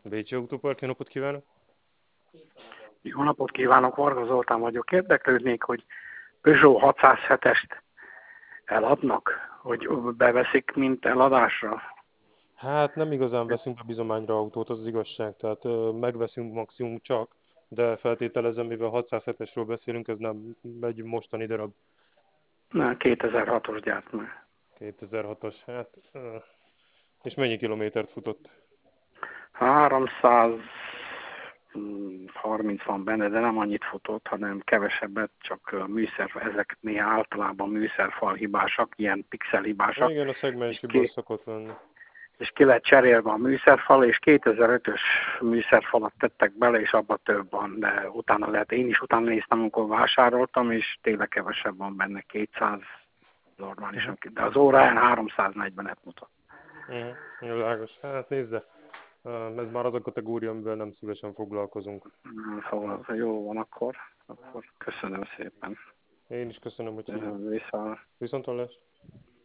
Bécsi Autópark, jó napot kívánok! Jó napot kívánok, Varga Zoltán vagyok. Érdeklődnék, hogy Peugeot 607-est eladnak, hogy beveszik, mint eladásra. Hát nem igazán veszünk be bizományra autót, az igazság, tehát megveszünk maximum csak, de feltételezem, mivel 607-esről beszélünk, ez nem egy mostani darab. Na, 2006-os gyártmány. 2006-os, hát, és mennyi kilométert futott? 330 van benne, de nem annyit futott, hanem kevesebbet, csak ezek néha általában műszerfal hibásak, ilyen pixel Na hibásak, igen, a és szegmenshiba ki, szokott lenni. és ki lett cserélve a műszerfal, és 2005-ös műszerfalat tettek bele, és abban több van, de utána lehet, én is utána néztem, amikor vásároltam, és tényleg kevesebb van benne, 200 normálisan, de az óráján 340-et mutat. Világos. Hát nézd, ez már az a kategória, amivel nem szívesen foglalkozunk. Szóval jó van akkor köszönöm szépen. Én is köszönöm, hogy hívott. Viszont Viszontlátásra.